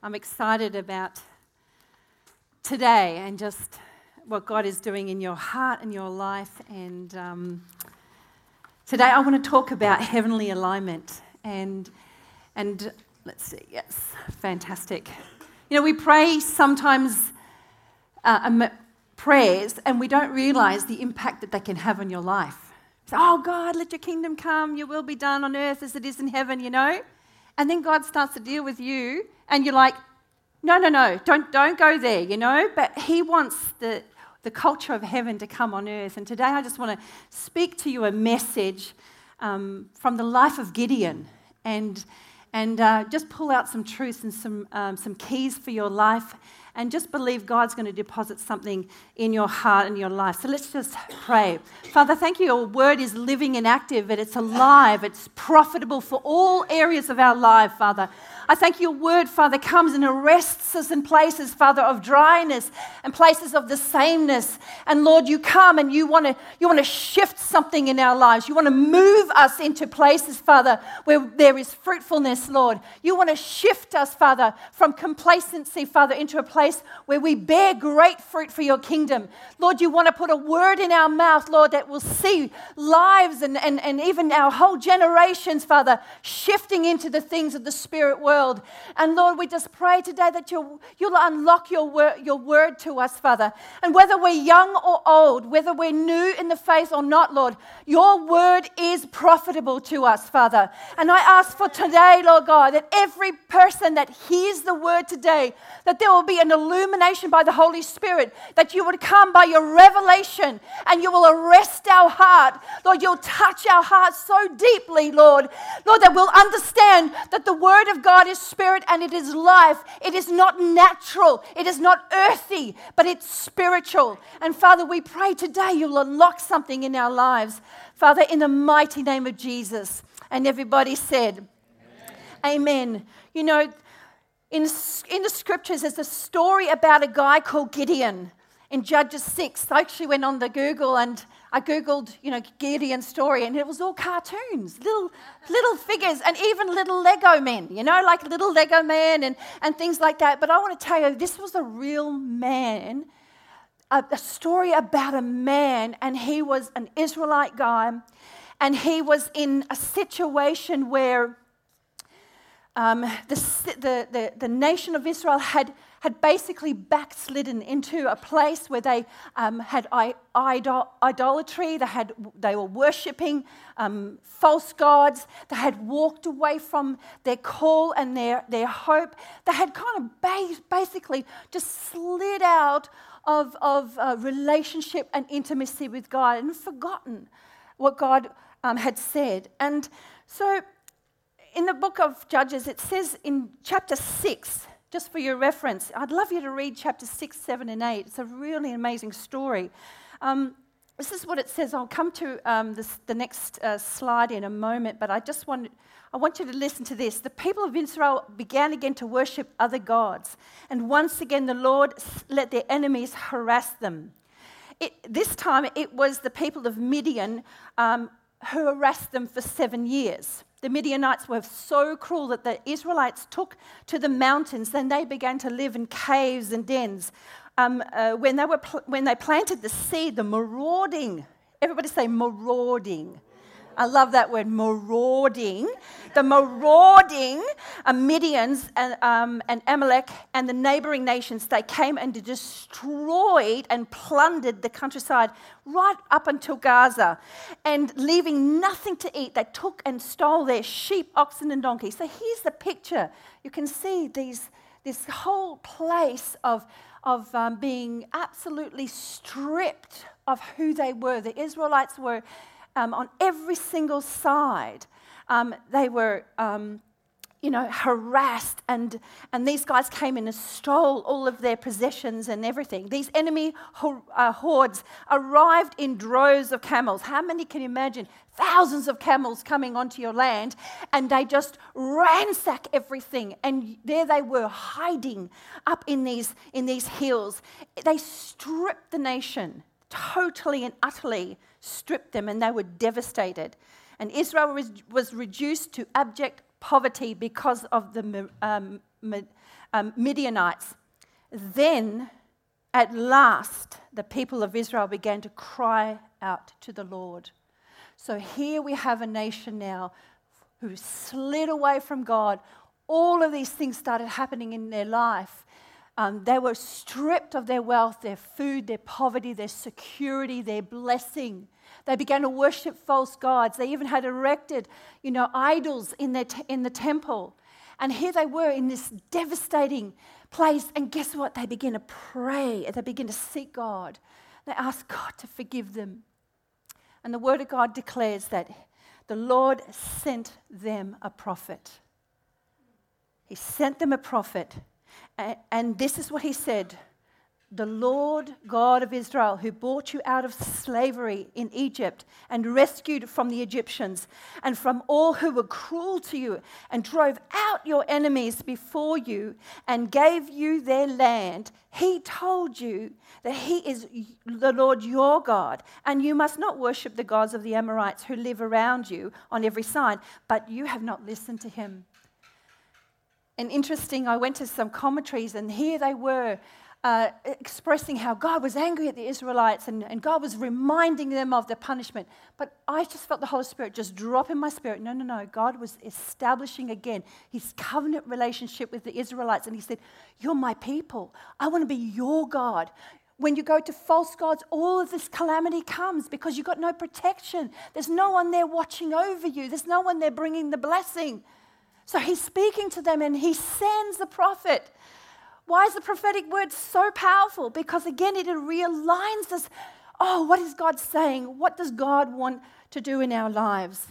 I'm excited about today and just what God is doing in your heart and your life. And today I want to talk about heavenly alignment. And let's see, yes, fantastic. You know, we pray sometimes prayers and we don't realize the impact that they can have on your life. So, oh God, let your kingdom come, your will be done on earth as it is in heaven, you know. And then God starts to deal with you and you're like, no, don't go there, you know. But he wants the culture of heaven to come on earth. And today I just want to speak to you a message from the life of Gideon and just pull out some truths and some keys for your life and just believe God's going to deposit something in your heart and your life. So let's just pray. Father, thank you. Your word is living and active, and it's alive. It's profitable for all areas of our life, Father. I thank you, your word, Father, comes and arrests us in places, Father, of dryness and places of the sameness. And Lord, you come and you want to shift something in our lives. You want to move us into places, Father, where there is fruitfulness, Lord. You want to shift us, Father, from complacency, Father, into a place where we bear great fruit for your kingdom. Lord, you want to put a word in our mouth, Lord, that will see lives and even our whole generations, Father, shifting into the things of the spirit world. And Lord, we just pray today that you'll unlock your word to us, Father. And whether we're young or old, whether we're new in the faith or not, Lord, your word is profitable to us, Father. And I ask for today, Lord God, that every person that hears the word today, that there will be an illumination by the Holy Spirit, that you would come by your revelation and you will arrest our heart. Lord, you'll touch our hearts so deeply, Lord, that we'll understand that the word of God is spirit and it is life. It is not natural. It is not earthy, but it's spiritual. And Father, we pray today you'll unlock something in our lives. Father, in the mighty name of Jesus. And everybody said, Amen. You know, in the scriptures, there's a story about a guy called Gideon in Judges 6. I actually went on the Google and I Googled, Gideon's story, and it was all cartoons, little figures, and even little Lego men, like little Lego men and things like that. But I want to tell you, this was a real man, a story about a man, and he was an Israelite guy, and he was in a situation where the nation of Israel had basically backslidden into a place where they had idolatry. They were worshipping false gods. They had walked away from their call and their hope. They had kind of basically just slid out of relationship and intimacy with God and forgotten what God had said. And so in the book of Judges, it says in chapter 6, just for your reference, I'd love you to read chapter 6, 7, and 8. It's a really amazing story. This is what it says. I'll come to the next slide in a moment, but I want you to listen to this. The people of Israel began again to worship other gods, and once again the Lord let their enemies harass them. This time it was the people of Midian who harassed them for 7 years. The Midianites were so cruel that the Israelites took to the mountains, and they began to live in caves and dens. When they planted the seed, the marauding, everybody say marauding. I love that word, marauding. The marauding Midians and Amalek and the neighboring nations, they came and destroyed and plundered the countryside right up until Gaza. And leaving nothing to eat, they took and stole their sheep, oxen, and donkeys. So here's the picture. You can see this whole place of being absolutely stripped of who they were. The Israelites were on every single side. They were, harassed, and these guys came in and stole all of their possessions and everything. These enemy hordes arrived in droves of camels. How many can you imagine? Thousands of camels coming onto your land, and they just ransack everything. And there they were, hiding up in these hills. They stripped the nation, totally and utterly stripped them, and they were devastated. And Israel was reduced to abject poverty because of the Midianites. Then, at last, the people of Israel began to cry out to the Lord. So here we have a nation now who slid away from God. All of these things started happening in their life. They were stripped of their wealth, their food, their poverty, their security, their blessing. They began to worship false gods. They even had erected, idols in the temple. And here they were in this devastating place. And guess what? They began to pray. They began to seek God. They asked God to forgive them. And the Word of God declares that the Lord sent them a prophet. He sent them a prophet. And this is what he said. The Lord God of Israel, who brought you out of slavery in Egypt and rescued from the Egyptians and from all who were cruel to you and drove out your enemies before you and gave you their land, he told you that he is the Lord your God, and you must not worship the gods of the Amorites who live around you on every side, but you have not listened to him. And interesting, I went to some commentaries, and here they were expressing how God was angry at the Israelites and God was reminding them of the punishment. But I just felt the Holy Spirit just drop in my spirit. No. God was establishing again his covenant relationship with the Israelites. And he said, you're my people. I want to be your God. When you go to false gods, all of this calamity comes because you've got no protection. There's no one there watching over you. There's no one there bringing the blessing. So he's speaking to them and he sends the prophet. Why is the prophetic word so powerful? Because again, it realigns us. Oh, what is God saying? What does God want to do in our lives?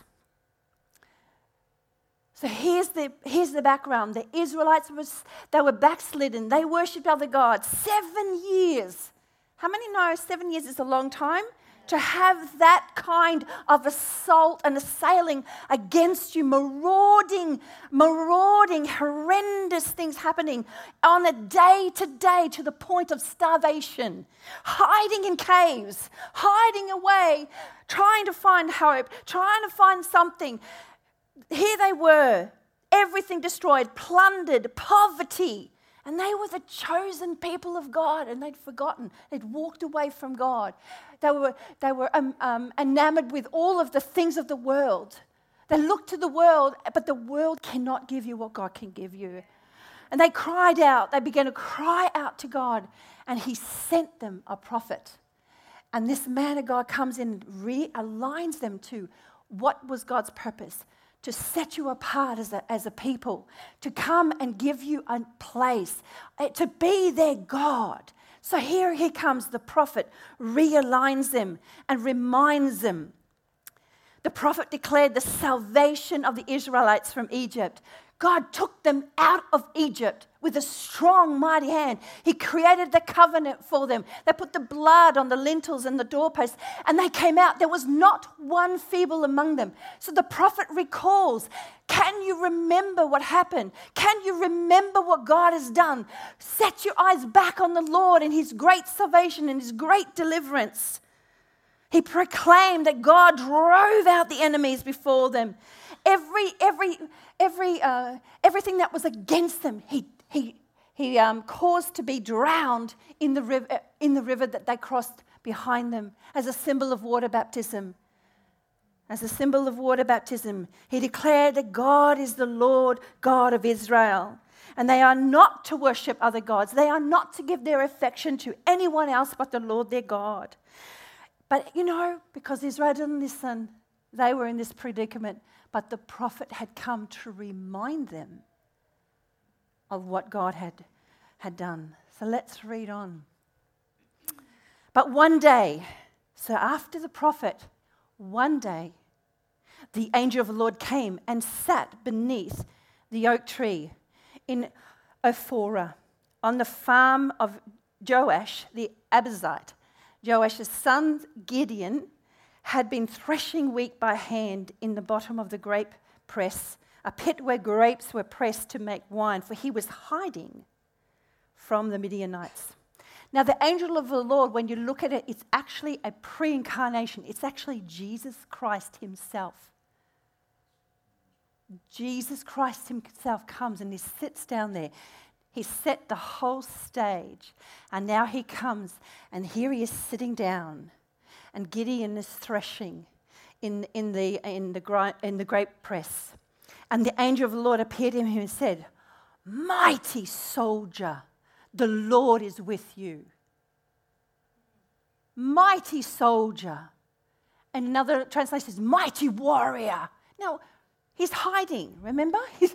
So here's the background. The Israelites, they were backslidden. They worshipped other gods. 7 years. How many know 7 years is a long time? To have that kind of assault and assailing against you, marauding, horrendous things happening on a day-to-day to the point of starvation, hiding in caves, hiding away, trying to find hope, trying to find something. Here they were, everything destroyed, plundered, poverty. And they were the chosen people of God, and they'd forgotten. They'd walked away from God. They were enamored with all of the things of the world. They looked to the world, but the world cannot give you what God can give you. And they cried out. They began to cry out to God, and he sent them a prophet. And this man of God comes in and realigns them to what was God's purpose. To set you apart as a people, to come and give you a place, to be their God. So here he comes, the prophet realigns them and reminds them. The prophet declared the salvation of the Israelites from Egypt. God took them out of Egypt with a strong, mighty hand. He created the covenant for them. They put the blood on the lintels and the doorposts, and they came out. There was not one feeble among them. So the prophet recalls, can you remember what happened? Can you remember what God has done? Set your eyes back on the Lord and his great salvation and his great deliverance. He proclaimed that God drove out the enemies before them. Everything that was against them, he caused to be drowned in the river that they crossed behind them as a symbol of water baptism. As a symbol of water baptism, he declared that God is the Lord God of Israel. And they are not to worship other gods. They are not to give their affection to anyone else but the Lord their God. But, because Israel didn't listen, they were in this predicament. But the prophet had come to remind them of what God had done. So let's read on. But one day, so after the prophet, one day, the angel of the Lord came and sat beneath the oak tree in Ophrah on the farm of Joash the Abiezrite. Joash's son Gideon had been threshing wheat by hand in the bottom of the grape press, a pit where grapes were pressed to make wine, for he was hiding from the Midianites. Now, the angel of the Lord, when you look at it, it's actually a pre-incarnation. It's actually Jesus Christ himself. Jesus Christ himself comes and he sits down there. He set the whole stage. And now he comes and here he is sitting down. And Gideon is threshing in the grape press. And the angel of the Lord appeared to him and said, "Mighty soldier, the Lord is with you." Mighty soldier. And another translation says, mighty warrior. Now, he's hiding, remember? He's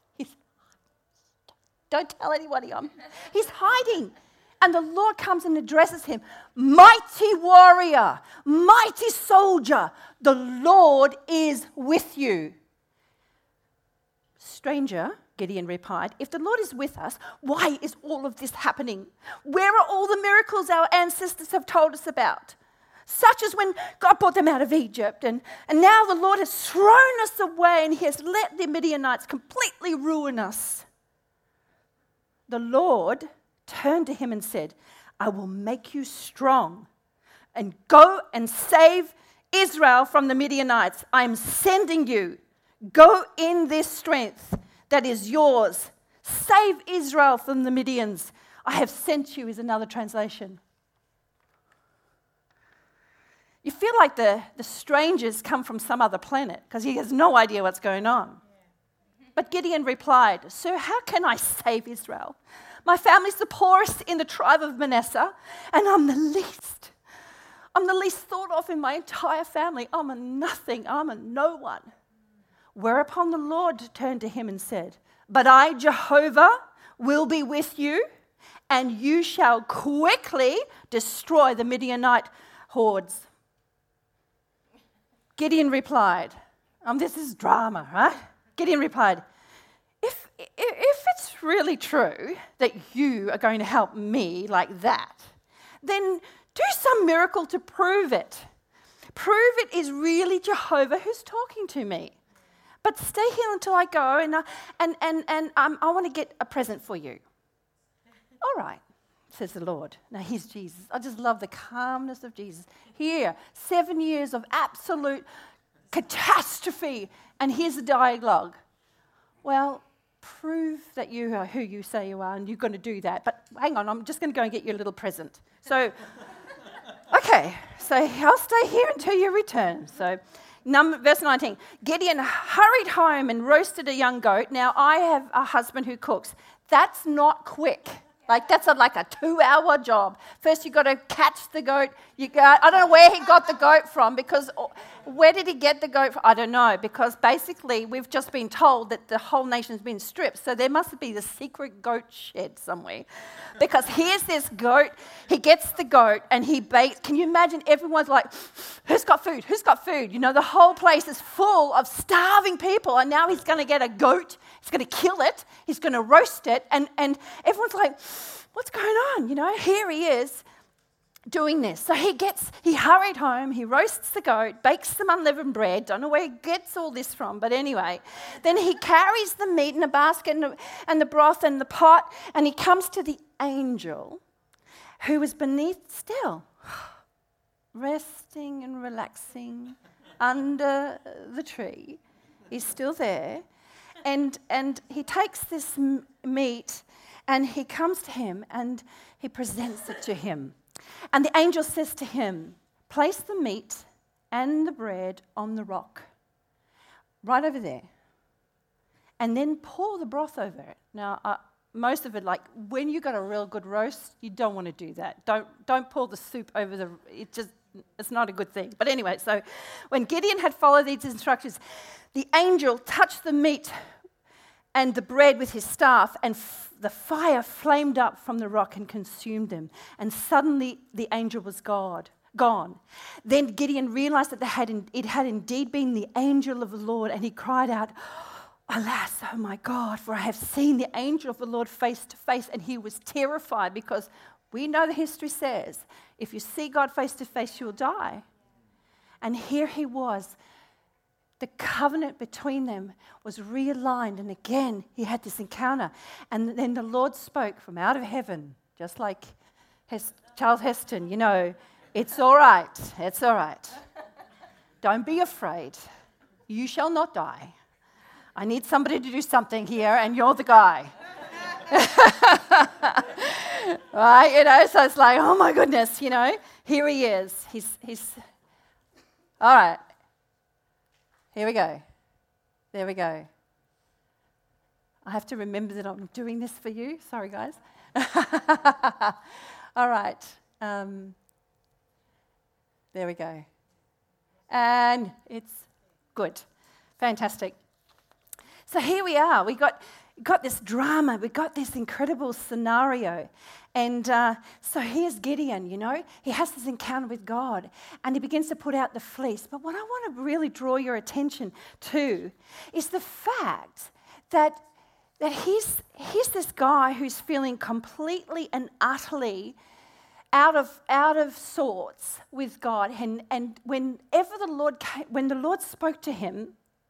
don't tell anybody. He's hiding. And the Lord comes and addresses him, "Mighty warrior, mighty soldier, the Lord is with you." "Stranger," Gideon replied, "if the Lord is with us, why is all of this happening? Where are all the miracles our ancestors have told us about? Such as when God brought them out of Egypt, and now the Lord has thrown us away and he has let the Midianites completely ruin us." The Lord turned to him and said, "I will make you strong and go and save Israel from the Midianites. I am sending you. Go in this strength that is yours. Save Israel from the Midians. I have sent you," is another translation. You feel like the strangers come from some other planet because he has no idea what's going on. But Gideon replied, "Sir, how can I save Israel? My family's the poorest in the tribe of Manasseh, and I'm the least. I'm the least thought of in my entire family. I'm a nothing. I'm a no one." Whereupon the Lord turned to him and said, "But I, Jehovah, will be with you, and you shall quickly destroy the Midianite hordes." Gideon replied, this is drama, right? Gideon replied, if it's really true that you are going to help me like that, then do some miracle to prove it. Prove it is really Jehovah who's talking to me. But stay here until I go, and I want to get a present for you. "All right," says the Lord. Now, here's Jesus. I just love the calmness of Jesus. Here, 7 years of absolute catastrophe, and here's the dialogue. "Well, prove that you are who you say you are, and you're going to do that. But hang on, I'm just going to go and get you a little present." So, okay, so I'll stay here until you return. So, verse 19, Gideon hurried home and roasted a young goat. Now, I have a husband who cooks. That's not quick. Like, that's like a 2-hour job. First, you've got to catch the goat. I don't know where he got the goat from, because where did he get the goat from? I don't know, because basically we've just been told that the whole nation's been stripped. So there must be the secret goat shed somewhere. Because here's this goat. He gets the goat and he bakes. Can you imagine? Everyone's like, "Who's got food? Who's got food?" You know, the whole place is full of starving people. And now he's going to get a goat. He's going to kill it. He's going to roast it. And everyone's like, "What's going on?" You know, here he is doing this. So he hurried home, he roasts the goat, bakes some unleavened bread. Don't know where he gets all this from, but anyway. Then he carries the meat in a basket and the broth and the pot, and he comes to the angel who was beneath still, resting and relaxing under the tree. He's still there. And he takes this meat and he comes to him and he presents it to him. And the angel says to him, "Place the meat and the bread on the rock, right over there, and then pour the broth over it." Now, most of it, like when you got a real good roast, you don't want to do that. Don't pour the soup over it's not a good thing. But anyway, so when Gideon had followed these instructions, the angel touched the meat and the bread with his staff, and the fire flamed up from the rock and consumed them. And suddenly the angel was gone. Then Gideon realized that it had indeed been the angel of the Lord, and he cried out, "Alas, oh my God, for I have seen the angel of the Lord face to face." And he was terrified, because we know the history says, if you see God face to face, you'll die. And here he was. The covenant between them was realigned, and again he had this encounter. And then the Lord spoke from out of heaven, just like Charles Heston, you know, "It's all right, it's all right. Don't be afraid. You shall not die. I need somebody to do something here, and you're the guy. Right, so it's like, oh my goodness, here he is. He's all right. Here we go. There we go. I have to remember that I'm doing this for you. Sorry, guys. All right. There we go. And it's good. Fantastic. So here we are. We got this drama. We got this incredible scenario. And so here's Gideon, He has this encounter with God, and he begins to put out the fleece. But what I want to really draw your attention to is the fact that he's this guy who's feeling completely and utterly out of sorts with God. And whenever when the Lord spoke to him,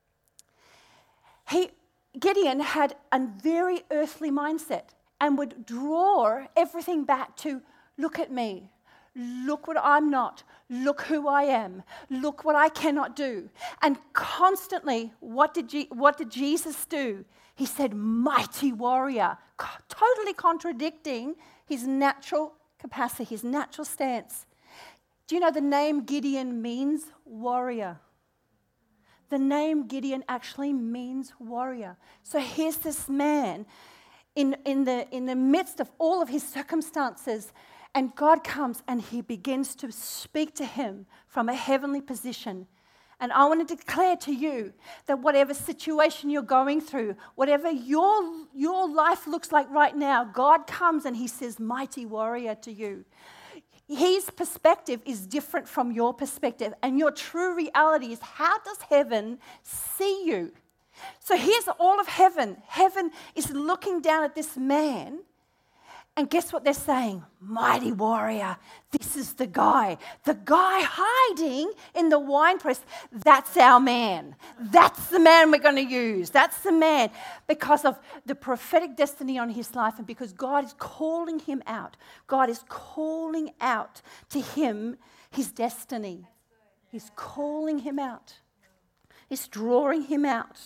Gideon had a very earthly mindset and would draw everything back to, look at me, look what I'm not, look who I am, look what I cannot do. And constantly, what did Jesus do? He said, mighty warrior, totally contradicting his natural capacity, his natural stance. Do you know the name Gideon means warrior? The name Gideon actually means warrior. So here's this man in the midst of all of his circumstances, and God comes and he begins to speak to him from a heavenly position. And I want to declare to you that whatever situation you're going through, whatever your life looks like right now, God comes and he says, mighty warrior to you. His perspective is different from your perspective. And your true reality is, how does heaven see you? So here's all of heaven. Heaven is looking down at this man. And guess what they're saying? Mighty warrior, this is the guy. The guy hiding in the winepress, that's our man. That's the man we're going to use. That's the man. Because of the prophetic destiny on his life, and because God is calling him out. God is calling out to him his destiny. He's calling him out. He's drawing him out.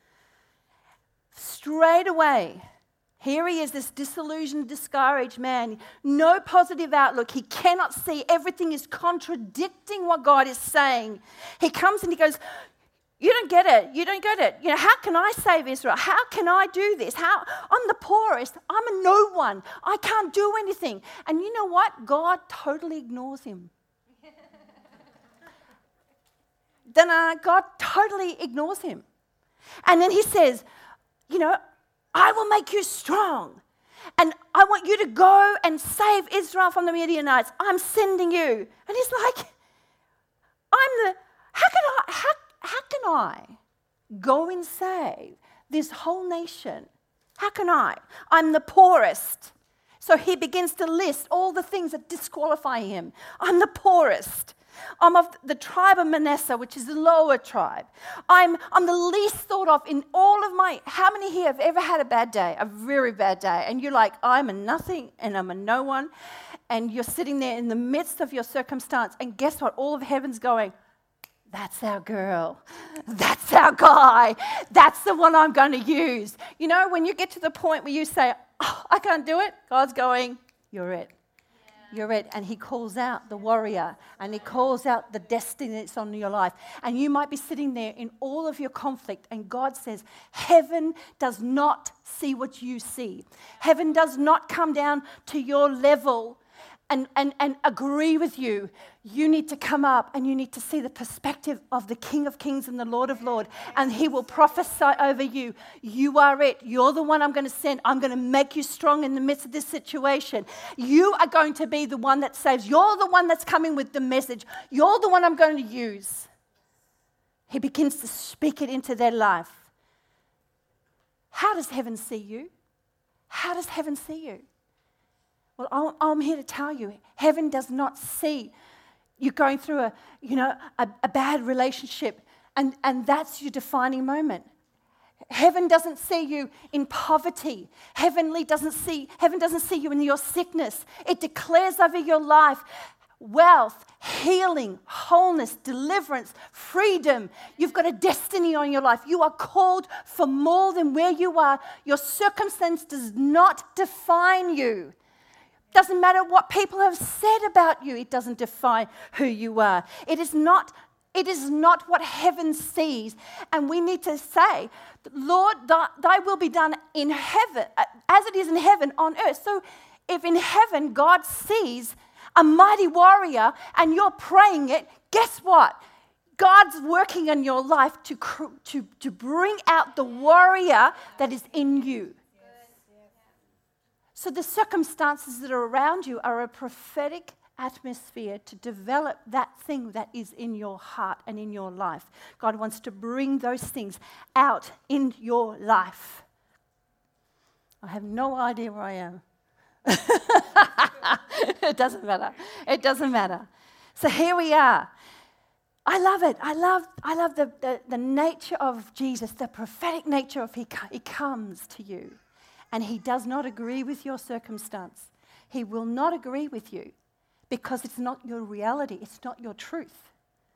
Straight away, here he is, this disillusioned, discouraged man. No positive outlook. He cannot see. Everything is contradicting what God is saying. He comes and he goes, you don't get it. You don't get it. How can I save Israel? How can I do this? I'm the poorest. I'm a no one. I can't do anything. And you know what? God totally ignores him. Then God totally ignores him. And then he says, I will make you strong. And I want you to go and save Israel from the Midianites. I'm sending you. And he's like, how can I go and save this whole nation? How can I? I'm the poorest. So he begins to list all the things that disqualify him. I'm the poorest. I'm of the tribe of Manasseh, which is the lower tribe. I'm the least thought of in all of how many here have ever had a bad day, a very bad day, and you're like, I'm a nothing and I'm a no one, and you're sitting there in the midst of your circumstance, and guess what? All of heaven's going, that's our girl. That's our guy. That's the one I'm going to use. When you get to the point where you say, oh, I can't do it, God's going, you're it. You're it. And he calls out the warrior, and he calls out the destiny that's on your life. And you might be sitting there in all of your conflict, and God says, heaven does not see what you see. Heaven does not come down to your level and agree with you. You need to come up and you need to see the perspective of the King of Kings and the Lord of Lords, and he will prophesy over you. You are it. You're the one I'm going to send. I'm going to make you strong in the midst of this situation. You are going to be the one that saves. You're the one that's coming with the message. You're the one I'm going to use. He begins to speak it into their life. How does heaven see you? How does heaven see you? Well, I'm here to tell you, heaven does not see you going through a bad relationship, and that's your defining moment. Heaven doesn't see you in poverty. Heaven doesn't see you in your sickness. It declares over your life wealth, healing, wholeness, deliverance, freedom. You've got a destiny on your life. You are called for more than where you are. Your circumstance does not define you. Doesn't matter what people have said about you. It doesn't define who you are. It is not what heaven sees. And we need to say, Lord, thy will be done in heaven, as it is in heaven on earth. So if in heaven God sees a mighty warrior and you're praying it, guess what? God's working in your life to bring out the warrior that is in you. So the circumstances that are around you are a prophetic atmosphere to develop that thing that is in your heart and in your life. God wants to bring those things out in your life. I have no idea where I am. It doesn't matter. It doesn't matter. So here we are. I love it. I love the nature of Jesus, the prophetic nature of he comes to you. And he does not agree with your circumstance. He will not agree with you because it's not your reality. It's not your truth.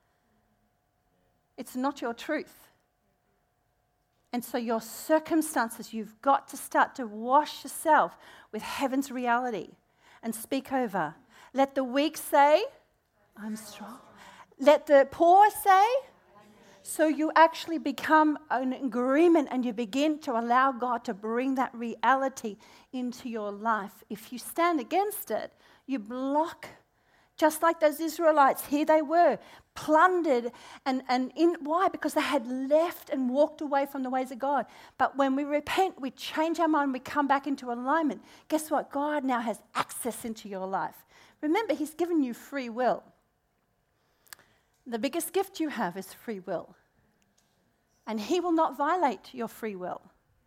It's not your truth. And so your circumstances, you've got to start to wash yourself with heaven's reality and speak over. Let the weak say, I'm strong. Let the poor say. So you actually become an agreement and you begin to allow God to bring that reality into your life. If you stand against it, you block. Just like those Israelites, here they were, plundered. Why? Because they had left and walked away from the ways of God. But when we repent, we change our mind, we come back into alignment. Guess what? God now has access into your life. Remember, he's given you free will. The biggest gift you have is free will. And he will not violate your free will.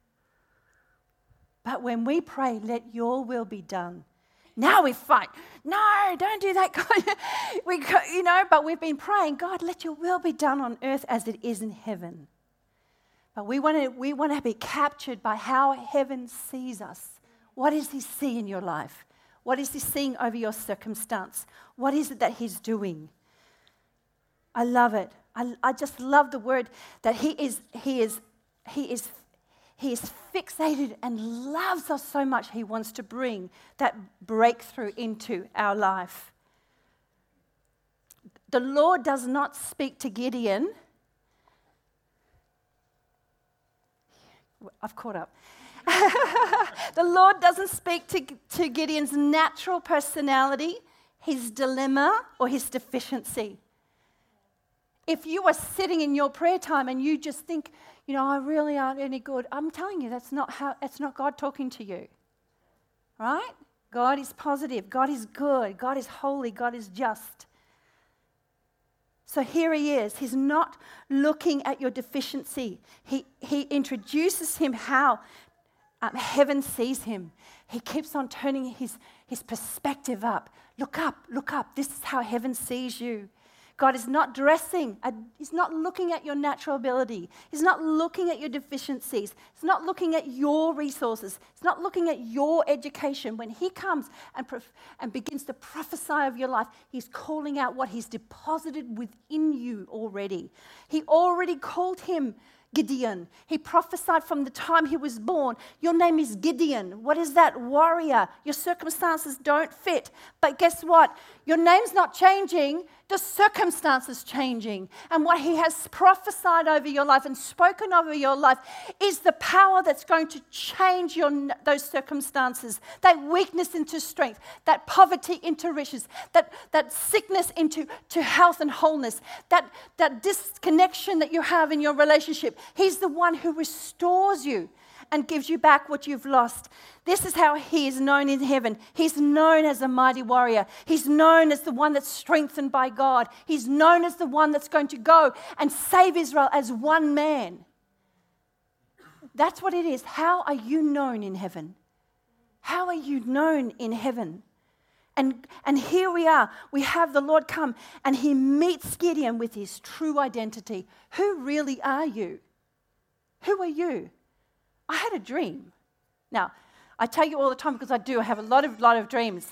But when we pray, let your will be done. Now we fight. No, don't do that, God. But we've been praying, God, let your will be done on earth as it is in heaven. But we want to be captured by how heaven sees us. What does he see in your life? What is he seeing over your circumstance? What is it that he's doing? I love it. I just love the word that he is fixated and loves us so much. He wants to bring that breakthrough into our life. The Lord does not speak to Gideon. I've caught up. The Lord doesn't speak to Gideon's natural personality, his dilemma, or his deficiency. If you are sitting in your prayer time and you just think, I really aren't any good, I'm telling you, that's not God talking to you. Right? God is positive. God is good. God is holy. God is just. So here he is. He's not looking at your deficiency. He introduces him how heaven sees him. He keeps on turning his perspective up. Look up, look up. This is how heaven sees you. God is not he's not looking at your natural ability. He's not looking at your deficiencies. He's not looking at your resources. He's not looking at your education. When he comes and begins to prophesy of your life, he's calling out what he's deposited within you already. He already called him Gideon. He prophesied from the time he was born. Your name is Gideon. What is that? Warrior. Your circumstances don't fit. But guess what? Your name's not changing. The circumstances changing. And what he has prophesied over your life and spoken over your life is the power that's going to change those circumstances. That weakness into strength, that poverty into riches, that sickness into health and wholeness, that disconnection that you have in your relationship. He's the one who restores you and gives you back what you've lost. This is how he is known in heaven. He's known as a mighty warrior. He's known as the one that's strengthened by God. He's known as the one that's going to go and save Israel as one man. That's what it is. How are you known in heaven? How are you known in heaven? And here we are. We have the Lord come and he meets Gideon with his true identity. Who really are you? Who are you? I had a dream. Now, I tell you all the time because I have a lot of dreams.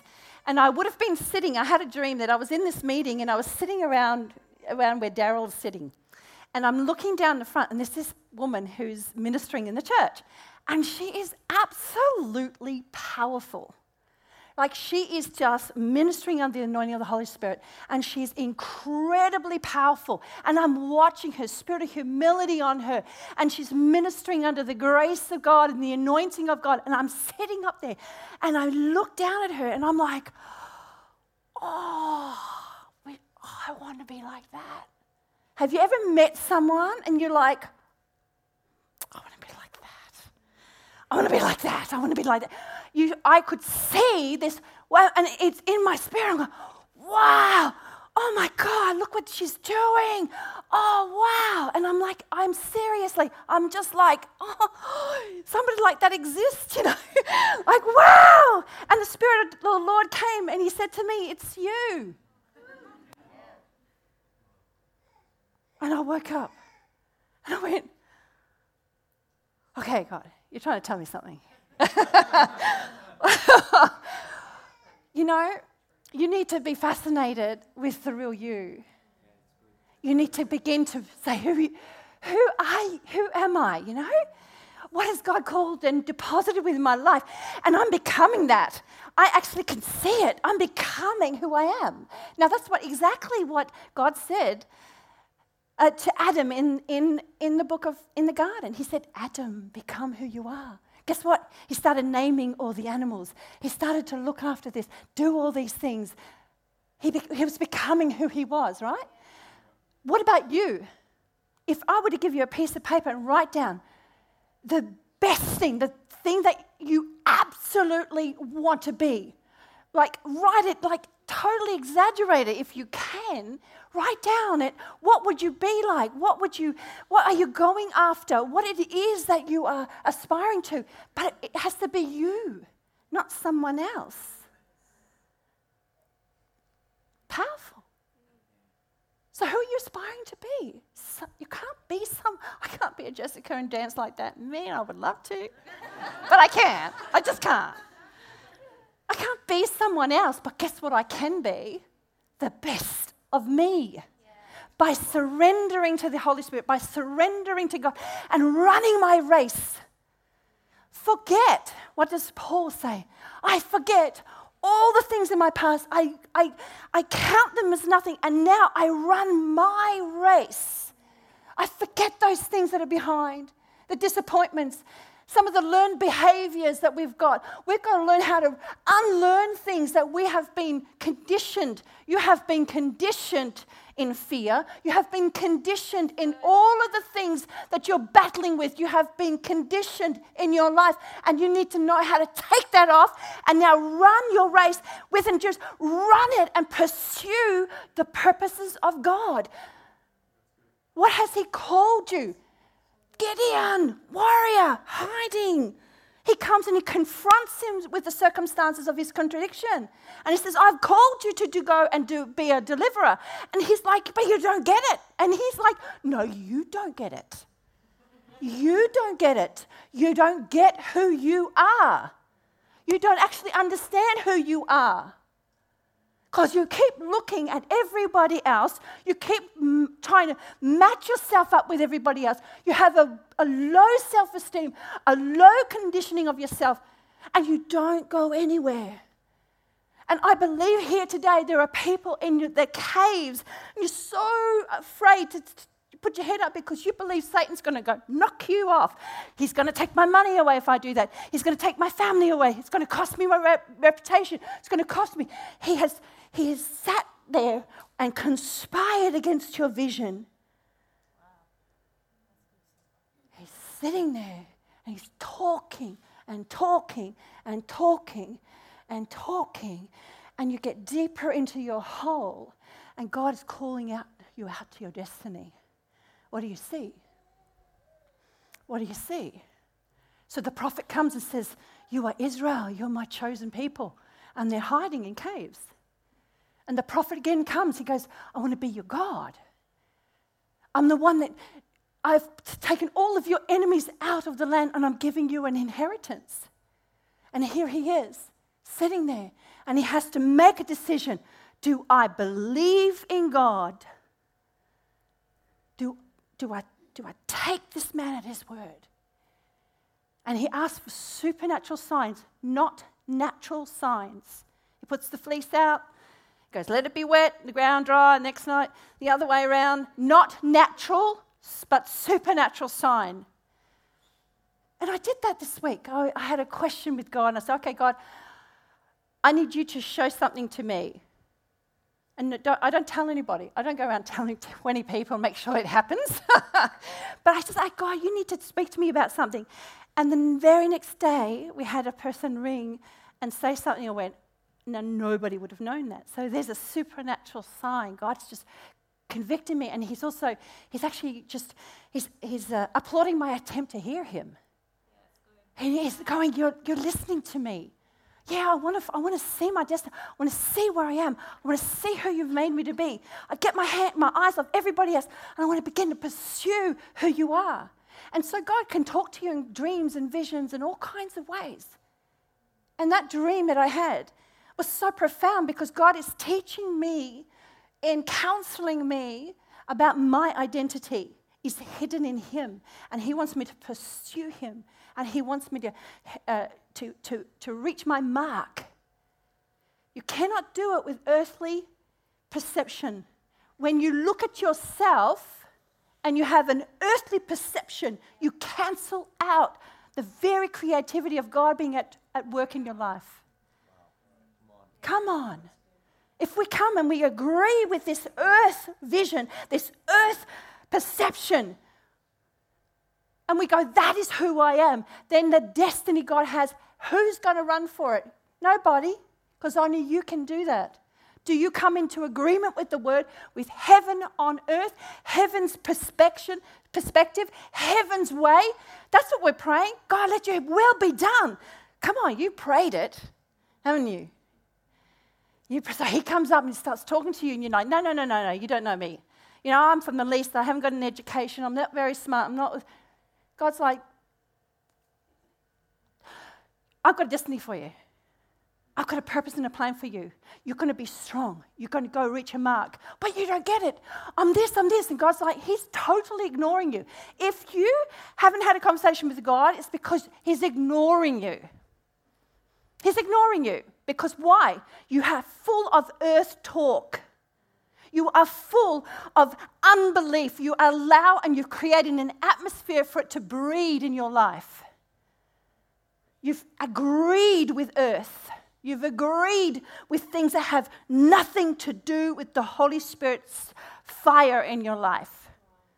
And I would have been sitting, I had a dream that I was in this meeting and I was sitting around where Daryl's sitting. And I'm looking down the front and there's this woman who's ministering in the church. And she is absolutely powerful. Like she is just ministering under the anointing of the Holy Spirit. And she's incredibly powerful. And I'm watching her, spirit of humility on her. And she's ministering under the grace of God and the anointing of God. And I'm sitting up there. And I look down at her and I'm like, I want to be like that. Have you ever met someone and you're like, I want to be like that. I want to be like that. I want to be like that. I could see this, well, and it's in my spirit. I'm going, wow, oh my God, look what she's doing. Oh, wow. And I'm seriously, I'm just like, oh, somebody like that exists, you know. Like, wow. And the Spirit of the Lord came and he said to me, it's you. And I woke up and I went, okay, God, you're trying to tell me something. You know, you need to be fascinated with the real you. You need to begin to say, who am I, you know? What has God called and deposited within my life? And I'm becoming that. I actually can see it. I'm becoming who I am. Now, that's exactly what God said to Adam in the garden. He said, Adam, become who you are. Guess what? He started naming all the animals. He started to look after this, do all these things. He was becoming who he was, right? What about you? If I were to give you a piece of paper and write down the best thing, the thing that you absolutely want to be, like write it, like totally exaggerate it if you can, write down it. What would you be like? What are you going after? What it is that you are aspiring to? But it has to be you, not someone else. Powerful. So who are you aspiring to be? You can't be I can't be a Jessica and dance like that. Man, I would love to. But I can't. I just can't. I can't be someone else, but guess what I can be? The best of me. Yeah. By surrendering to the Holy Spirit, by surrendering to God and running my race. Forget, what does Paul say? I forget all the things in my past. I count them as nothing, and now I run my race. I forget those things that are behind, the disappointments, some of the learned behaviors that we've got. We've got to learn how to unlearn things that we have been conditioned. You have been conditioned in fear. You have been conditioned in all of the things that you're battling with. You have been conditioned in your life, and you need to know how to take that off and now run your race with endurance. Run it and pursue the purposes of God. What has He called you? Gideon, warrior, hiding. He comes and he confronts him with the circumstances of his contradiction. And he says, I've called you to go and be a deliverer. And he's like, but you don't get it. And he's like, no, you don't get it. You don't get it. You don't get who you are. You don't actually understand who you are. Because you keep looking at everybody else. You keep trying to match yourself up with everybody else. You have a low self-esteem, a low conditioning of yourself, and you don't go anywhere. And I believe here today there are people in the caves, and you're so afraid to put your head up because you believe Satan's going to go knock you off. He's going to take my money away if I do that. He's going to take my family away. It's going to cost me my reputation. It's going to cost me. He has sat there and conspired against your vision. He's sitting there and he's talking and talking and talking and talking, and you get deeper into your hole, and God is calling you out to your destiny. What do you see? What do you see? So the prophet comes and says, you are Israel, you're my chosen people. And they're hiding in caves. And the prophet again comes, he goes, I want to be your God. I'm the one that I've taken all of your enemies out of the land and I'm giving you an inheritance. And here he is, sitting there, and he has to make a decision. Do I believe in God? Do I take this man at his word? And he asks for supernatural signs, not natural signs. He puts the fleece out, goes, let it be wet, the ground dry, next night, the other way around. Not natural, but supernatural sign. And I did that this week. I had a question with God, and I said, okay, God, I need you to show something to me. And I don't tell anybody. I don't go around telling 20 people and make sure it happens. But I just like, God, you need to speak to me about something. And the very next day, we had a person ring and say something. I went, no, nobody would have known that. So there's a supernatural sign. God's just convicting me. And he's applauding my attempt to hear him. He's going, you're listening to me. Yeah, I want to see my destiny. I want to see where I am. I want to see who you've made me to be. I get my eyes off everybody else, and I want to begin to pursue who you are. And so God can talk to you in dreams and visions and all kinds of ways. And that dream that I had was so profound because God is teaching me and counseling me about my identity is hidden in him, and he wants me to pursue him, and he wants me to reach my mark. You cannot do it with earthly perception. When you look at yourself and you have an earthly perception, you cancel out the very creativity of God being at work in your life. Come on. If we come and we agree with this earth vision, this earth perception, and we go, that is who I am, then the destiny God has, who's going to run for it? Nobody, because only you can do that. Do you come into agreement with the word, with heaven on earth, heaven's perspective, heaven's way? That's what we're praying. God, let your will be done. Come on, you prayed it, haven't you? So he comes up and starts talking to you, and you're like, no, you don't know me. You know, I'm from the East, I haven't got an education, I'm not very smart, God's like, I've got a destiny for you. I've got a purpose and a plan for you. You're going to be strong. You're going to go reach a mark. But you don't get it. I'm this. And God's like, he's totally ignoring you. If you haven't had a conversation with God, it's because he's ignoring you. He's ignoring you. Because why? You are full of earth talk. You are full of unbelief. You allow and you've created an atmosphere for it to breed in your life. You've agreed with earth. You've agreed with things that have nothing to do with the Holy Spirit's fire in your life.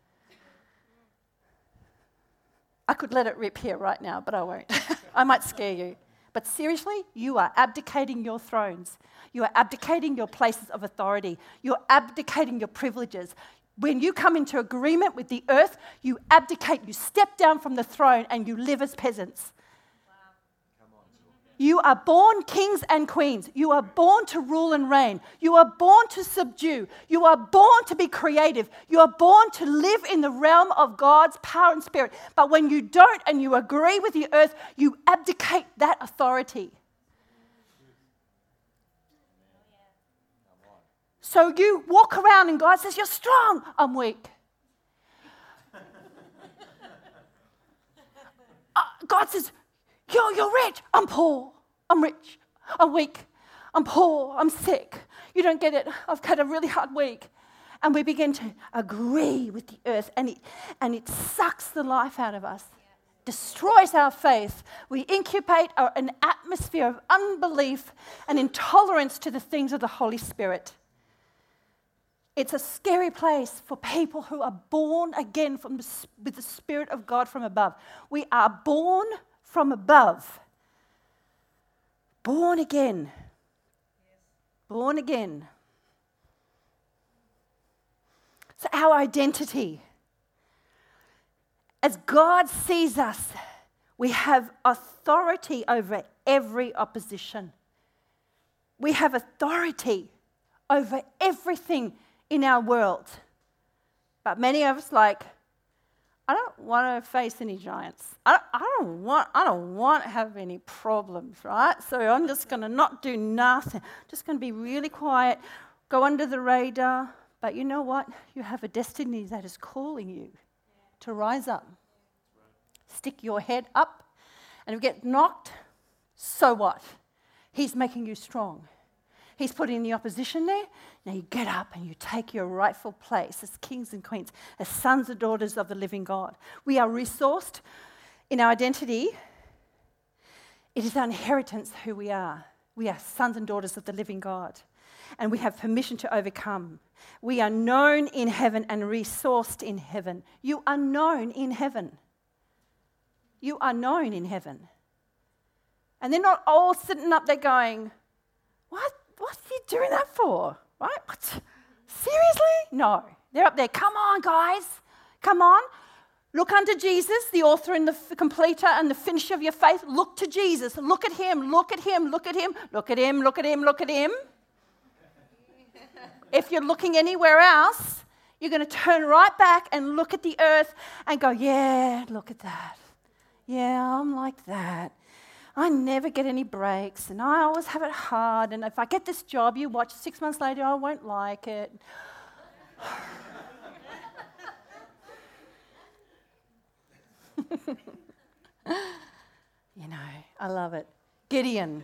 I could let it rip here right now, but I won't. I might scare you. But seriously, you are abdicating your thrones. You are abdicating your places of authority. You're abdicating your privileges. When you come into agreement with the earth, you abdicate, you step down from the throne, and you live as peasants. You are born kings and queens. You are born to rule and reign. You are born to subdue. You are born to be creative. You are born to live in the realm of God's power and spirit. But when you don't and you agree with the earth, you abdicate that authority. So you walk around and God says, you're strong. I'm weak. God says, you're rich. I'm poor. I'm rich. I'm weak. I'm poor. I'm sick. You don't get it. I've had a really hard week. And we begin to agree with the earth, and it sucks the life out of us, destroys our faith. We incubate an atmosphere of unbelief and intolerance to the things of the Holy Spirit. It's a scary place for people who are born again with the Spirit of God from above. We are born from above. Born again. Born again. So our identity. As God sees us, we have authority over every opposition. We have authority over everything in our world. But many of us I don't want to face any giants. I don't want to have any problems, right? So I'm just going to not do nothing. Just going to be really quiet, go under the radar. But you know what? You have a destiny that is calling you to rise up. Stick your head up, and if you get knocked, so what? He's making you strong. He's putting the opposition there. Now you get up and you take your rightful place as kings and queens, as sons and daughters of the living God. We are resourced in our identity. It is our inheritance who we are. We are sons and daughters of the living God. And we have permission to overcome. We are known in heaven and resourced in heaven. You are known in heaven. You are known in heaven. And they're not all sitting up there going, what are you doing that for? Right? What? Seriously? No. They're up there, come on, guys. Come on. Look unto Jesus, the author and the completer and the finisher of your faith. Look to Jesus. Look at him. Look at him. Look at him. Look at him. Look at him. Look at him. If you're looking anywhere else, you're going to turn right back and look at the earth and go, yeah, look at that. Yeah, I'm like that. I never get any breaks, and I always have it hard, and if I get this job, you watch, 6 months later, I won't like it. You know, I love it. Gideon.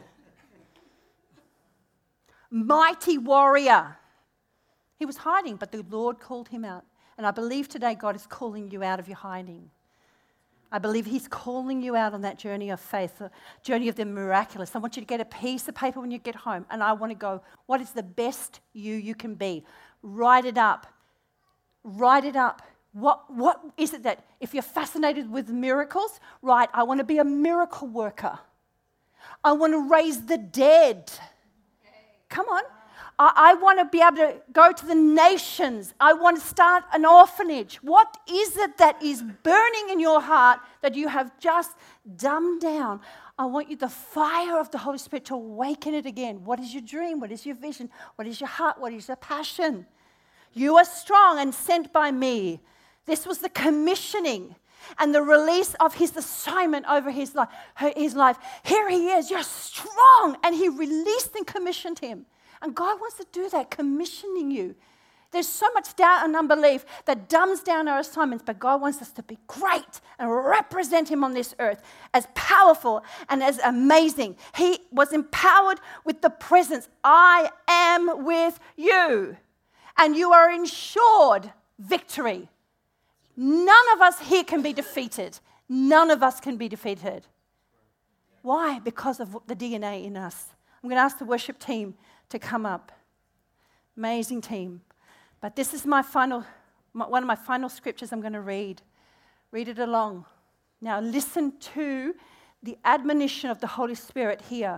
Mighty warrior. He was hiding, but the Lord called him out. And I believe today God is calling you out of your hiding. I believe he's calling you out on that journey of faith, the journey of the miraculous. I want you to get a piece of paper when you get home, and I want to go, what is the best you can be? Write it up. Write it up. What is it that, if you're fascinated with miracles, right, I want to be a miracle worker. I want to raise the dead. Come on. I want to be able to go to the nations. I want to start an orphanage. What is it that is burning in your heart that you have just dumbed down? I want you, the fire of the Holy Spirit, to awaken it again. What is your dream? What is your vision? What is your heart? What is your passion? You are strong and sent by me. This was the commissioning and the release of his assignment over his life. Here he is. You're strong. And he released and commissioned him. And God wants to do that, commissioning you. There's so much doubt and unbelief that dumbs down our assignments, but God wants us to be great and represent him on this earth as powerful and as amazing. He was empowered with the presence. I am with you, and you are ensured victory. None of us here can be defeated. None of us can be defeated. Why? Because of the DNA in us. I'm going to ask the worship team to come up. Amazing team. But this is one of my final scriptures I'm going to read. Read it along. Now listen to the admonition of the Holy Spirit here.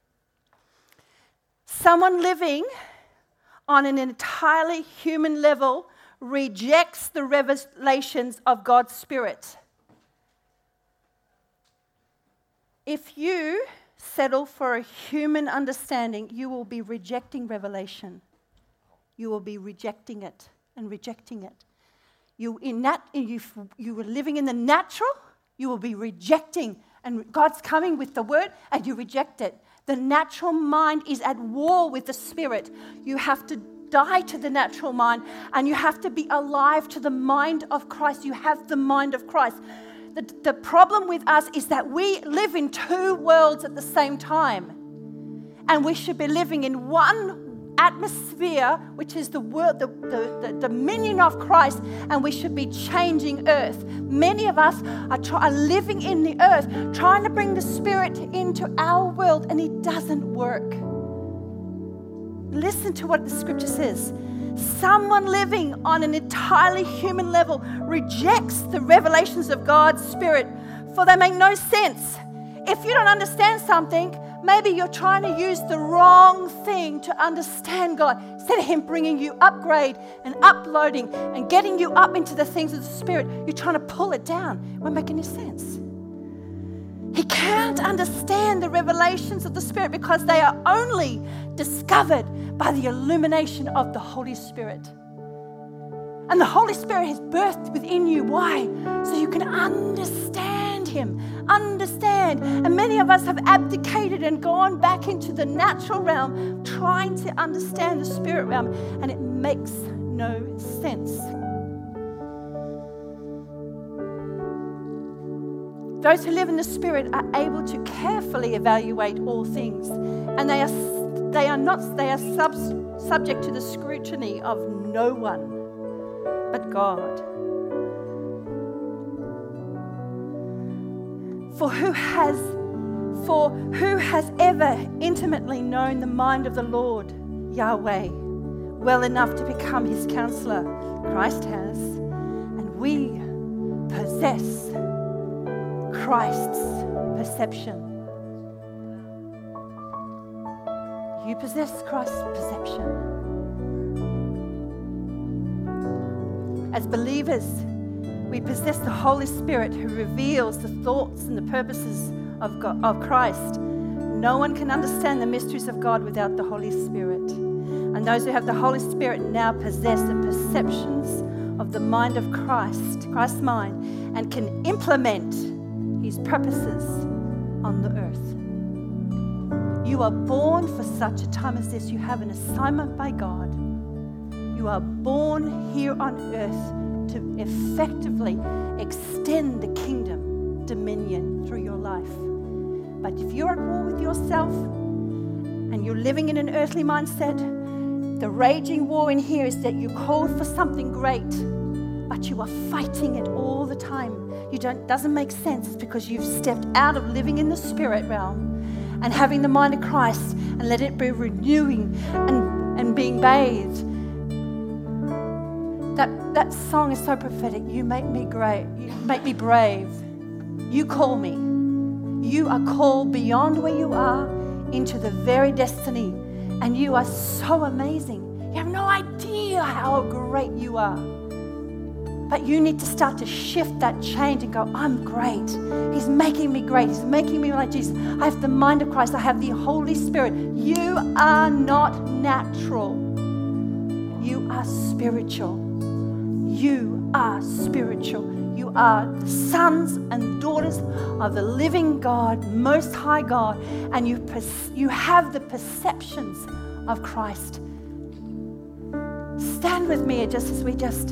Someone living on an entirely human level rejects the revelations of God's Spirit. If you settle for a human understanding, you will be rejecting revelation. You will be rejecting it and rejecting it. You were living in the natural, you will be rejecting, and God's coming with the word, and you reject it. The natural mind is at war with the spirit. You have to die to the natural mind, and you have to be alive to the mind of Christ. You have the mind of Christ. The problem with us is that we live in two worlds at the same time. And we should be living in one atmosphere, which is the world, the dominion of Christ, and we should be changing earth. Many of us are living in the earth, trying to bring the Spirit into our world, and it doesn't work. Listen to what the scripture says. Someone living on an entirely human level rejects the revelations of God's Spirit, for they make no sense. If you don't understand something, maybe you're trying to use the wrong thing to understand God. Instead of him bringing you upgrade and uploading and getting you up into the things of the Spirit, you're trying to pull it down. It won't make any sense. He can't understand the revelations of the Spirit because they are only discovered by the illumination of the Holy Spirit. And the Holy Spirit has birthed within you. Why? So you can understand Him. Understand. And many of us have abdicated and gone back into the natural realm, trying to understand the spirit realm, and it makes no sense. Those who live in the Spirit are able to carefully evaluate all things, and they are subject to the scrutiny of no one but God. For who has ever intimately known the mind of the Lord, Yahweh, well enough to become His counselor? Christ has, and we possess Christ's perception. You possess Christ's perception. As believers, we possess the Holy Spirit who reveals the thoughts and the purposes of God, of Christ. No one can understand the mysteries of God without the Holy Spirit. And those who have the Holy Spirit now possess the perceptions of the mind of Christ, Christ's mind, and can implement His purposes on the earth. You are born for such a time as this. You have an assignment by God. You are born here on earth to effectively extend the kingdom dominion through your life. But if you're at war with yourself and you're living in an earthly mindset, the raging war in here is that you called for something great, but you are fighting it all the time. Doesn't make sense. It's because you've stepped out of living in the spirit realm and having the mind of Christ and let it be renewing and being bathed. That song is so prophetic. You make me great. You make me brave. You call me. You are called beyond where you are into the very destiny. And you are so amazing. You have no idea how great you are. But you need to start to shift that change and go, I'm great. He's making me great. He's making me like Jesus. I have the mind of Christ. I have the Holy Spirit. You are not natural. You are spiritual. You are spiritual. You are the sons and daughters of the living God, Most High God, and you have the perceptions of Christ. Stand with me just as we just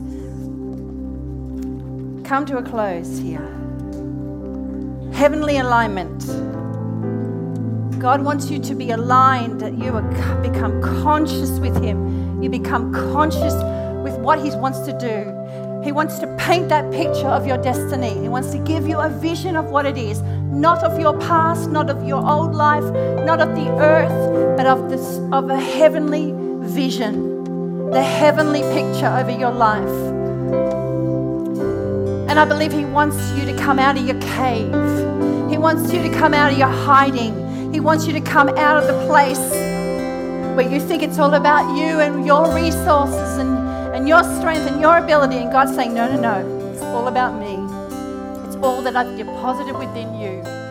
come to a close here. Heavenly alignment. God wants you to be aligned, that you become conscious with Him. You become conscious with what He wants to do. He wants to paint that picture of your destiny. He wants to give you a vision of what it is, not of your past, not of your old life, not of the earth, but of a heavenly vision, the heavenly picture over your life. And I believe He wants you to come out of your cave. He wants you to come out of your hiding. He wants you to come out of the place where you think it's all about you and your resources and your strength and your ability. And God's saying, no. It's all about me. It's all that I've deposited within you.